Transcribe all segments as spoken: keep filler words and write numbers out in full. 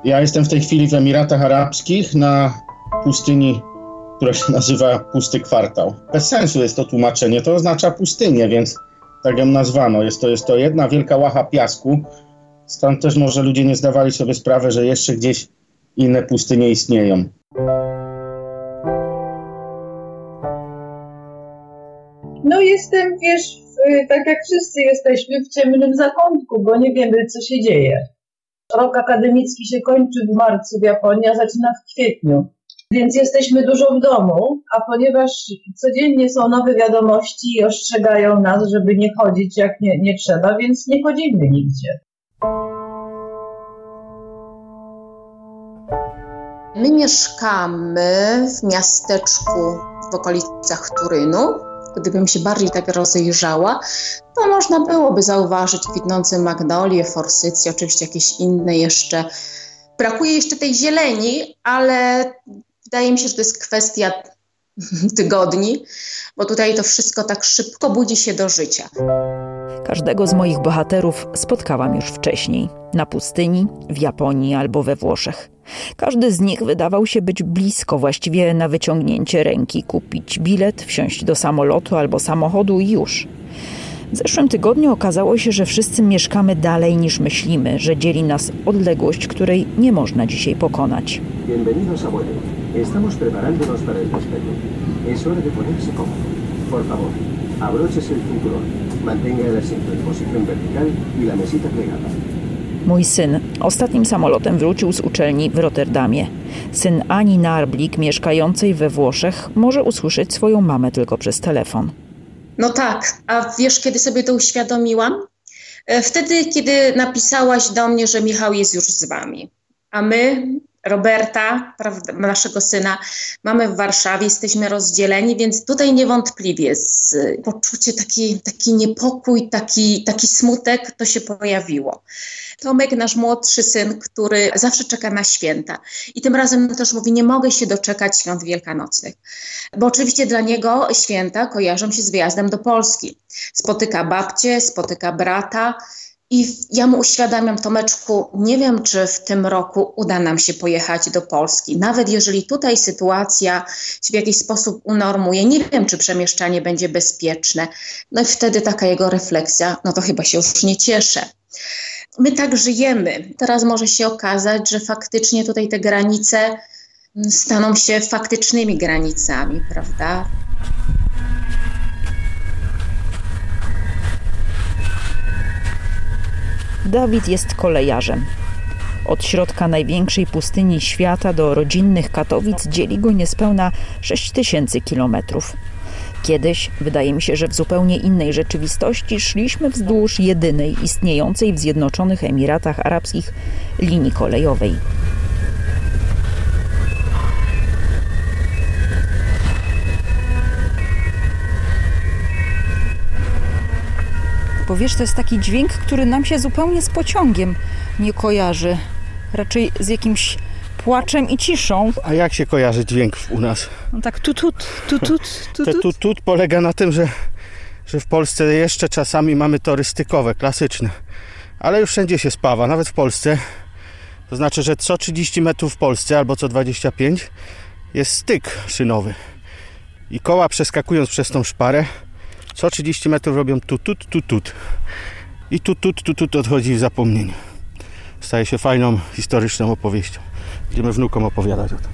Ja jestem w tej chwili w Emiratach Arabskich na pustyni, która się nazywa Pusty Kwartał. Bez sensu jest to tłumaczenie, to oznacza pustynię, więc tak ją nazwano. Jest to, jest to jedna wielka łacha piasku. Stąd też może ludzie nie zdawali sobie sprawy, że jeszcze gdzieś inne pustynie istnieją. No jestem, wiesz, w, tak jak wszyscy jesteśmy w ciemnym zakątku, bo nie wiemy, co się dzieje. Rok akademicki się kończy w marcu w Japonii, a zaczyna w kwietniu. Więc jesteśmy dużo w domu, a ponieważ codziennie są nowe wiadomości i ostrzegają nas, żeby nie chodzić jak nie, nie trzeba, więc nie chodzimy nigdzie. My mieszkamy w miasteczku w okolicach Turynu. Gdybym się bardziej tak rozejrzała, to można byłoby zauważyć kwitnące magnolie, forsycje, oczywiście jakieś inne jeszcze. Brakuje jeszcze tej zieleni, ale wydaje mi się, że to jest kwestia tygodni, bo tutaj to wszystko tak szybko budzi się do życia. Każdego z moich bohaterów spotkałam już wcześniej, na pustyni, w Japonii albo we Włoszech. Każdy z nich wydawał się być blisko, właściwie na wyciągnięcie ręki, kupić bilet, wsiąść do samolotu albo samochodu i już. W zeszłym tygodniu okazało się, że wszyscy mieszkamy dalej niż myślimy, że dzieli nas odległość, której nie można dzisiaj pokonać. Bienvenidos a bordo. Estamos preparándonos para el despegue. Es hora de ponerse cómodo. Por favor, abróchese el cinturón. Mantenga el asiento en posición vertical y la mesita plegada. Mój syn ostatnim samolotem wrócił z uczelni w Rotterdamie. Syn Ani Narblik, mieszkającej we Włoszech, może usłyszeć swoją mamę tylko przez telefon. No tak, a wiesz, kiedy sobie to uświadomiłam? Wtedy, kiedy napisałaś do mnie, że Michał jest już z wami. A my, Roberta, prawda, naszego syna, mamy w Warszawie, jesteśmy rozdzieleni, więc tutaj niewątpliwie jest poczucie, taki, taki niepokój, taki, taki smutek, to się pojawiło. Tomek, nasz młodszy syn, który zawsze czeka na święta i tym razem też mówi, nie mogę się doczekać świąt wielkanocnych, bo oczywiście dla niego święta kojarzą się z wyjazdem do Polski. Spotyka babcię, spotyka brata i ja mu uświadamiam, Tomeczku, nie wiem, czy w tym roku uda nam się pojechać do Polski. Nawet jeżeli tutaj sytuacja się w jakiś sposób unormuje, nie wiem, czy przemieszczanie będzie bezpieczne. No i wtedy taka jego refleksja, no to chyba się już nie cieszę. My tak żyjemy. Teraz może się okazać, że faktycznie tutaj te granice staną się faktycznymi granicami, prawda? Dawid jest kolejarzem. Od środka największej pustyni świata do rodzinnych Katowic dzieli go niespełna sześć tysięcy kilometrów. Kiedyś, wydaje mi się, że w zupełnie innej rzeczywistości, szliśmy wzdłuż jedynej istniejącej w Zjednoczonych Emiratach Arabskich linii kolejowej. Bo wiesz, to jest taki dźwięk, który nam się zupełnie z pociągiem nie kojarzy. Raczej z jakimś płaczem i ciszą. A jak się kojarzy dźwięk u nas? No tak tutut, tutut, tutut. Te tutut polega na tym, że, że w Polsce jeszcze czasami mamy tory stykowe, klasyczne. Ale już wszędzie się spawa, nawet w Polsce. To znaczy, że co trzydzieści metrów w Polsce albo co dwadzieścia pięć jest styk szynowy. I koła przeskakując przez tą szparę co trzydzieści metrów robią tutut, tutut. I tutut, tutut odchodzi w zapomnienie. Staje się fajną, historyczną opowieścią. Będziemy wnukom opowiadać o tym.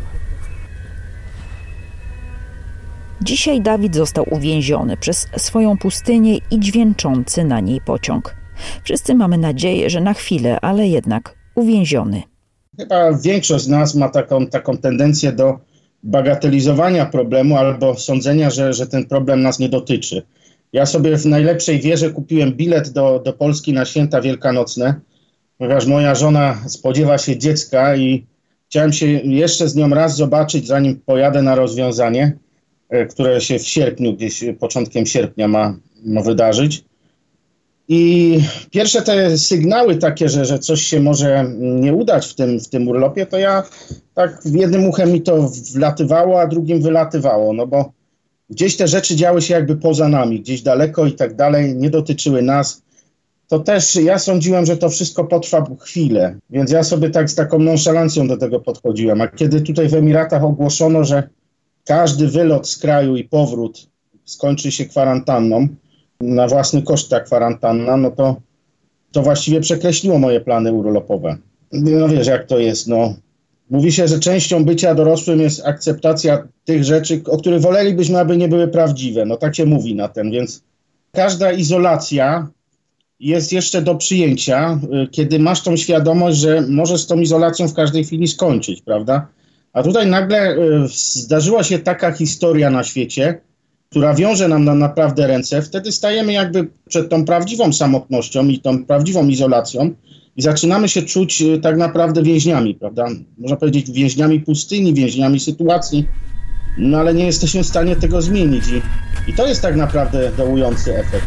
Dzisiaj Dawid został uwięziony przez swoją pustynię i dźwięczący na niej pociąg. Wszyscy mamy nadzieję, że na chwilę, ale jednak uwięziony. Chyba większość z nas ma taką, taką tendencję do bagatelizowania problemu albo sądzenia, że, że ten problem nas nie dotyczy. Ja sobie w najlepszej wierze kupiłem bilet do, do Polski na święta wielkanocne, ponieważ moja żona spodziewa się dziecka i chciałem się jeszcze z nią raz zobaczyć, zanim pojadę na rozwiązanie, które się w sierpniu, gdzieś początkiem sierpnia ma, ma wydarzyć. I pierwsze te sygnały takie, że, że coś się może nie udać w tym, w tym urlopie, to ja tak jednym uchem mi to wlatywało, a drugim wylatywało, no bo gdzieś te rzeczy działy się jakby poza nami, gdzieś daleko i tak dalej, nie dotyczyły nas. to też ja sądziłem, że to wszystko potrwa chwilę, więc ja sobie tak z taką nonszalancją do tego podchodziłem. A kiedy tutaj w Emiratach ogłoszono, że każdy wylot z kraju i powrót skończy się kwarantanną, na własny koszt ta kwarantanna, no to, to właściwie przekreśliło moje plany urlopowe. No wiesz, jak to jest, no. Mówi się, że częścią bycia dorosłym jest akceptacja tych rzeczy, o których wolelibyśmy, aby nie były prawdziwe. No tak się mówi na ten, więc każda izolacja jest jeszcze do przyjęcia, kiedy masz tą świadomość, że możesz z tą izolacją w każdej chwili skończyć, prawda? A tutaj nagle zdarzyła się taka historia na świecie, która wiąże nam na naprawdę ręce. Wtedy stajemy jakby przed tą prawdziwą samotnością i tą prawdziwą izolacją i zaczynamy się czuć tak naprawdę więźniami, prawda? Można powiedzieć więźniami pustyni, więźniami sytuacji, no ale nie jesteśmy w stanie tego zmienić i, i to jest tak naprawdę dołujący efekt.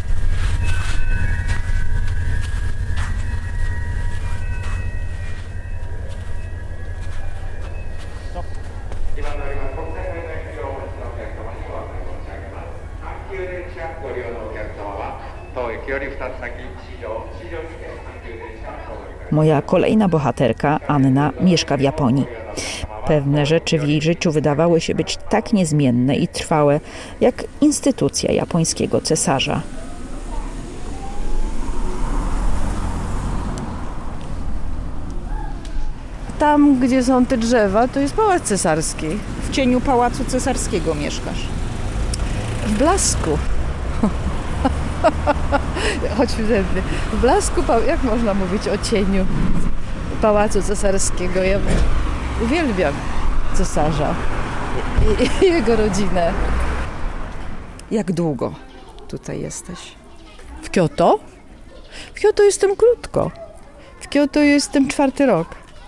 Moja kolejna bohaterka, Anna, mieszka w Japonii. Pewne rzeczy w jej życiu wydawały się być tak niezmienne i trwałe, jak instytucja japońskiego cesarza. Tam, gdzie są te drzewa, to jest pałac cesarski. W cieniu pałacu cesarskiego mieszkasz. W blasku. Chodźmy ze mnie. W blasku, jak można mówić o cieniu pałacu cesarskiego? Ja uwielbiam cesarza i, i jego rodzinę. Jak długo tutaj jesteś? W Kyoto? W Kyoto jestem krótko. W Kyoto jestem czwarty rok.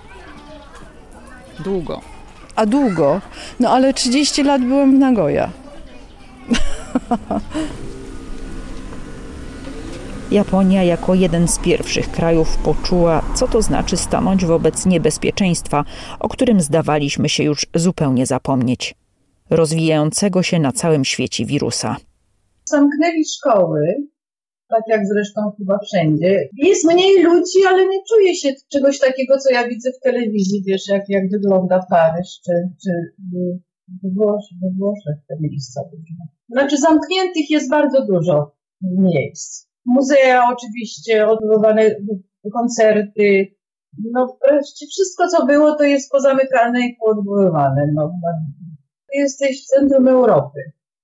Długo. A długo? No ale trzydzieści lat byłem w Nagoya. Japonia jako jeden z pierwszych krajów poczuła, co to znaczy stanąć wobec niebezpieczeństwa, o którym zdawaliśmy się już zupełnie zapomnieć. Rozwijającego się na całym świecie wirusa. Zamknęli szkoły, tak jak zresztą chyba wszędzie. Jest mniej ludzi, ale nie czuję się czegoś takiego, co ja widzę w telewizji, wiesz, jak, jak wygląda Paryż, czy, czy we Włoszech, we Włoszech te miejsca. Znaczy zamkniętych jest bardzo dużo miejsc. Muzea oczywiście, odbywane koncerty, no wreszcie wszystko co było to jest pozamykane i poodbywane. No. Jesteś w centrum Europy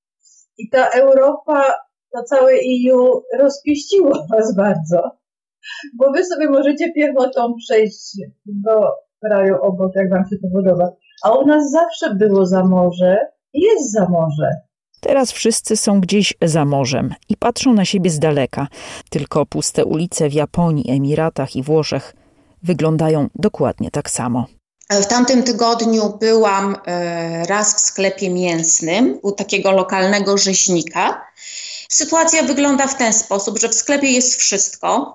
i ta Europa, to całe E U rozpieściło was bardzo, bo wy sobie możecie piechotą przejść do kraju obok, jak wam się to podoba, a u nas zawsze było za morze i jest za morze. Teraz wszyscy są gdzieś za morzem i patrzą na siebie z daleka. Tylko puste ulice w Japonii, Emiratach i Włoszech wyglądają dokładnie tak samo. W tamtym tygodniu byłam raz w sklepie mięsnym u takiego lokalnego rzeźnika. Sytuacja wygląda w ten sposób, że w sklepie jest wszystko,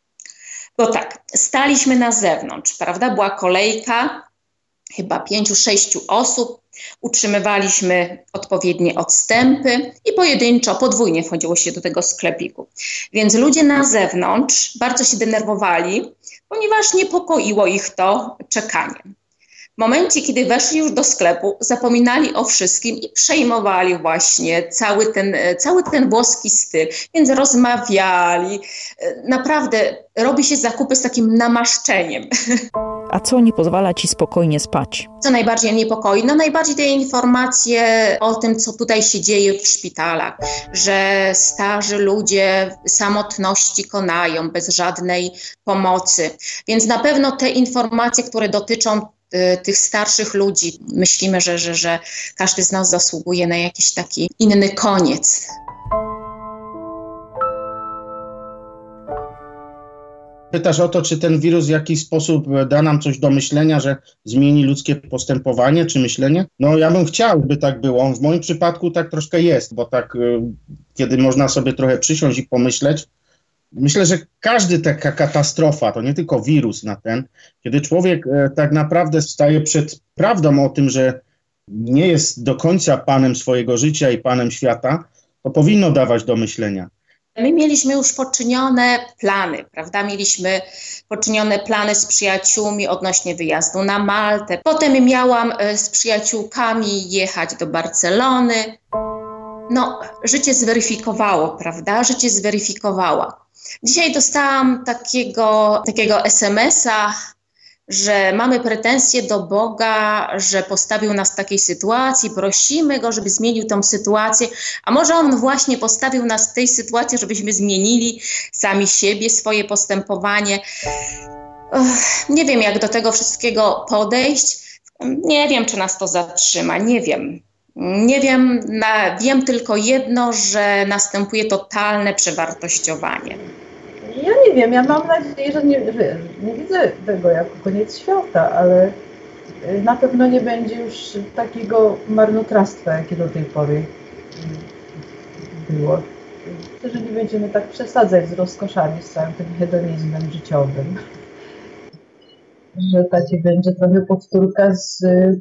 bo tak, staliśmy na zewnątrz, prawda? Była kolejka, chyba pięciu, sześciu osób. Utrzymywaliśmy odpowiednie odstępy i pojedynczo, podwójnie wchodziło się do tego sklepiku. Więc ludzie na zewnątrz bardzo się denerwowali, ponieważ niepokoiło ich to czekanie. W momencie, kiedy weszli już do sklepu, zapominali o wszystkim i przejmowali właśnie cały ten, cały ten włoski styl, więc rozmawiali. Naprawdę robi się zakupy z takim namaszczeniem. A co nie pozwala ci spokojnie spać? Co najbardziej niepokoi? No najbardziej te informacje o tym, co tutaj się dzieje w szpitalach, że starzy ludzie samotności konają bez żadnej pomocy. Więc na pewno te informacje, które dotyczą y, tych starszych ludzi, myślimy, że, że, że każdy z nas zasługuje na jakiś taki inny koniec. Pytasz o to, czy ten wirus w jakiś sposób da nam coś do myślenia, że zmieni ludzkie postępowanie czy myślenie? No ja bym chciał, by tak było. W moim przypadku tak troszkę jest, bo tak kiedy można sobie trochę przysiąść i pomyśleć, myślę, że każdy taka katastrofa, to nie tylko wirus na ten, kiedy człowiek tak naprawdę staje przed prawdą o tym, że nie jest do końca panem swojego życia i panem świata, to powinno dawać do myślenia. My mieliśmy już poczynione plany, prawda? Mieliśmy poczynione plany z przyjaciółmi odnośnie wyjazdu na Maltę. Potem miałam z przyjaciółkami jechać do Barcelony. No, życie zweryfikowało, prawda? Życie zweryfikowało. Dzisiaj dostałam takiego, takiego es em es a, że mamy pretensje do Boga, że postawił nas w takiej sytuacji, prosimy Go, żeby zmienił tą sytuację, a może On właśnie postawił nas w tej sytuacji, żebyśmy zmienili sami siebie, swoje postępowanie. Uch, nie wiem, jak do tego wszystkiego podejść. Nie wiem, czy nas to zatrzyma, nie wiem. Nie wiem, na, wiem tylko jedno, że następuje totalne przewartościowanie. Ja nie wiem, ja mam nadzieję, że nie, że nie widzę tego jako koniec świata, ale na pewno nie będzie już takiego marnotrawstwa, jakie do tej pory było. Myślę, że nie będziemy tak przesadzać z rozkoszami, z całym tym hedonizmem życiowym. Że takie będzie trochę powtórka z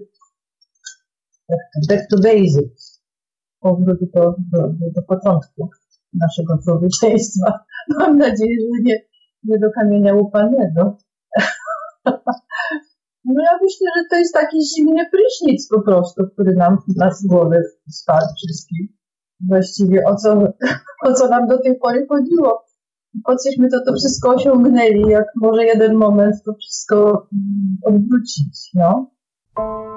back to basics, powrót do, do, do początku naszego człowieczeństwa. Mam nadzieję, że nie, nie do kamienia łupanego. No ja myślę, że to jest taki zimny prysznic po prostu, który nam nas w głowę spadł wszystkim. Właściwie o co, o co nam do tej pory chodziło. Po cośmy to, to wszystko osiągnęli, jak może jeden moment to wszystko odwrócić, no.